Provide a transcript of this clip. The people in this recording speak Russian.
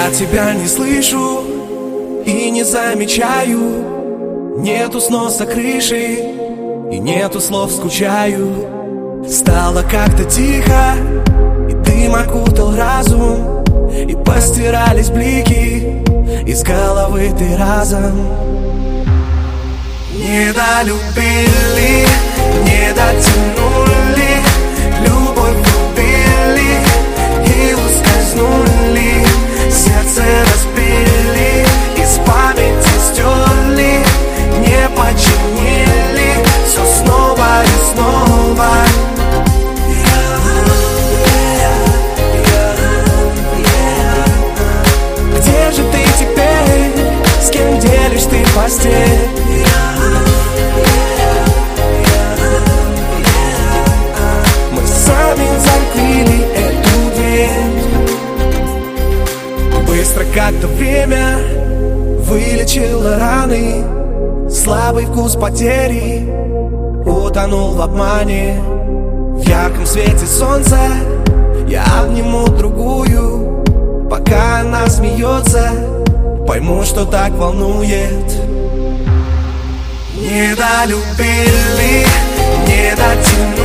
Я тебя не слышу и не замечаю. Нету сноса крыши и нету слов, скучаю. Стало как-то тихо, и дым окутал разум, и постирались блики из головы ты разом. Не долюбили, не дотянули, любовь любили и ускользнули. Сердце разбили, из памяти стерли, не починили, все снова и снова. Где же ты теперь, с кем делишь ты постель? Мы сами закрыли эту дверь. Быстро как-то время вылечило раны. Слабый вкус потери утонул в обмане. В ярком свете солнца я обниму другую. Пока она смеется, пойму, что так волнует. Не долюбили, не дотянули,